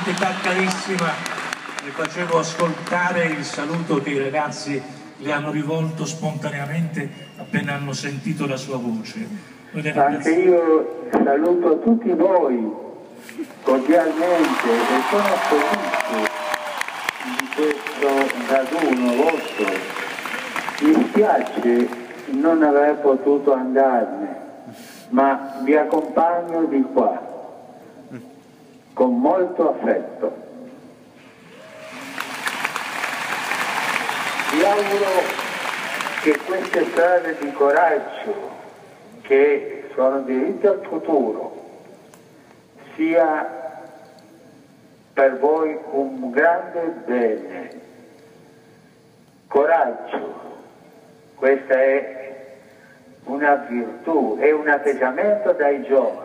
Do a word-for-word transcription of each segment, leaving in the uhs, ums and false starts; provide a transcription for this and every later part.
Santità carissima, le facevo ascoltare il saluto che i ragazzi le hanno rivolto spontaneamente appena hanno sentito la sua voce. Anche io saluto tutti voi cordialmente e sono felice di questo raduno vostro. Mi spiace non aver potuto andarne, ma vi accompagno di qua con molto affetto. Vi auguro che queste strade di coraggio, che sono diritte al futuro, sia per voi un grande bene. Coraggio, questa è una virtù, è un atteggiamento dai giovani.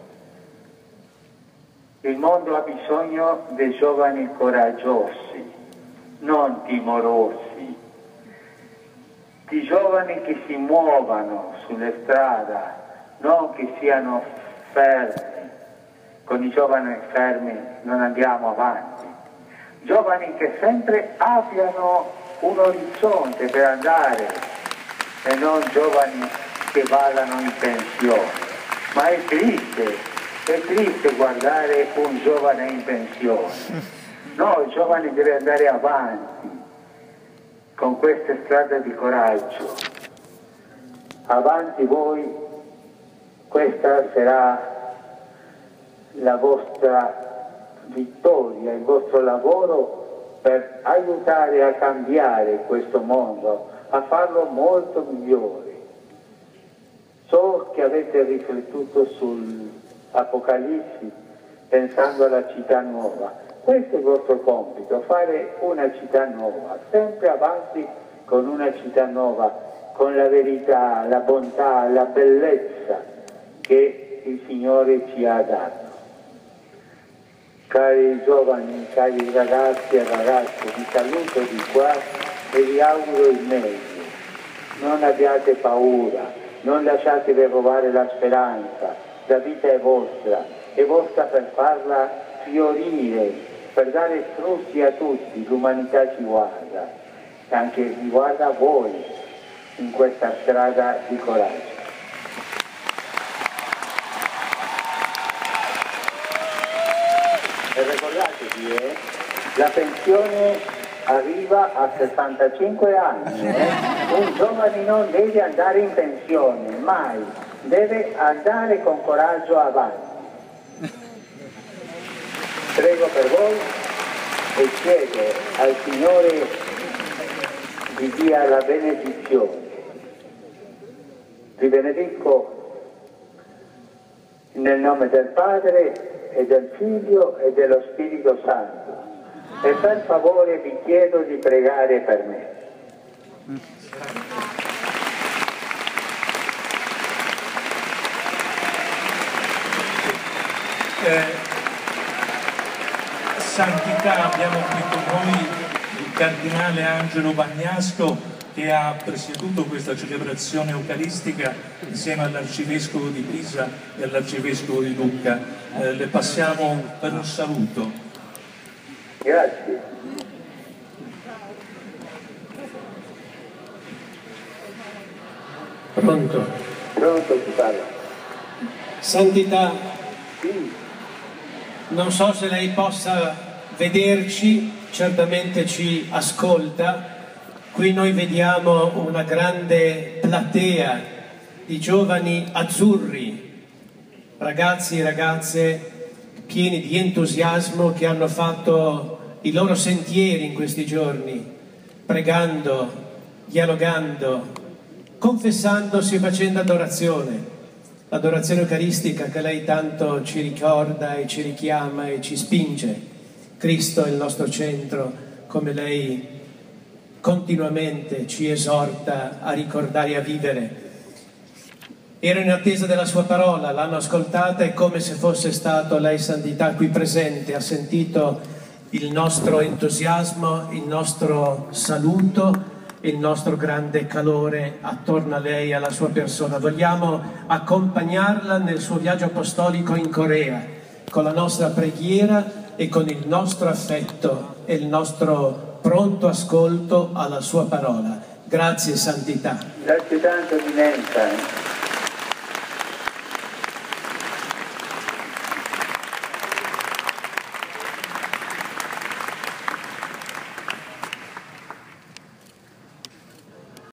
Il mondo ha bisogno dei giovani coraggiosi, non timorosi, di giovani che si muovano sulle strade, non che siano fermi. Con i giovani fermi non andiamo avanti. Giovani che sempre abbiano un orizzonte per andare e non giovani che vadano in pensione. Ma è triste. È triste guardare un giovane in pensione. No, il giovane deve andare avanti con queste strade di coraggio. Avanti voi, questa sarà la vostra vittoria, il vostro lavoro per aiutare a cambiare questo mondo, a farlo molto migliore. So che avete riflettuto sul Apocalissi pensando alla città nuova. Questo è il vostro compito, fare una città nuova, sempre avanti con una città nuova, con la verità, la bontà, la bellezza che il Signore ci ha dato. Cari giovani, cari ragazzi e ragazze, vi saluto di qua e vi auguro il meglio. Non abbiate paura, non lasciatevi rubare la speranza. La vita è vostra, è vostra per farla fiorire, per dare frutti a tutti. L'umanità ci guarda, e anche vi guarda a voi in questa strada di coraggio. E ricordatevi, eh, la pensione arriva a sessantacinque anni, eh? Un giovane non deve andare in pensione, mai. Deve andare con coraggio avanti. Prego per voi e chiedo al Signore vi dia la benedizione. Vi benedico nel nome del Padre e del Figlio e dello Spirito Santo. E per favore vi chiedo di pregare per me. Eh, Santità, abbiamo qui con noi il Cardinale Angelo Bagnasco che ha presieduto questa celebrazione eucaristica insieme all'Arcivescovo di Pisa e all'Arcivescovo di Lucca. Eh, le passiamo per un saluto. Grazie. Pronto? Pronto, chi parla? Santità, Sì. non so se lei possa vederci, certamente ci ascolta. Qui noi vediamo una grande platea di giovani azzurri, ragazzi e ragazze pieni di entusiasmo che hanno fatto i loro sentieri in questi giorni, pregando, dialogando, confessandosi e facendo adorazione. L'adorazione eucaristica che lei tanto ci ricorda e ci richiama e ci spinge. Cristo è il nostro centro, come lei continuamente ci esorta a ricordare e a vivere. Ero in attesa della sua parola, l'hanno ascoltata e come se fosse stato lei, Santità, qui presente, ha sentito il nostro entusiasmo, il nostro saluto, il nostro grande calore attorno a lei e alla sua persona. Vogliamo accompagnarla nel suo viaggio apostolico in Corea con la nostra preghiera e con il nostro affetto e il nostro pronto ascolto alla sua parola. Grazie Santità. Grazie tanto, Eminenza.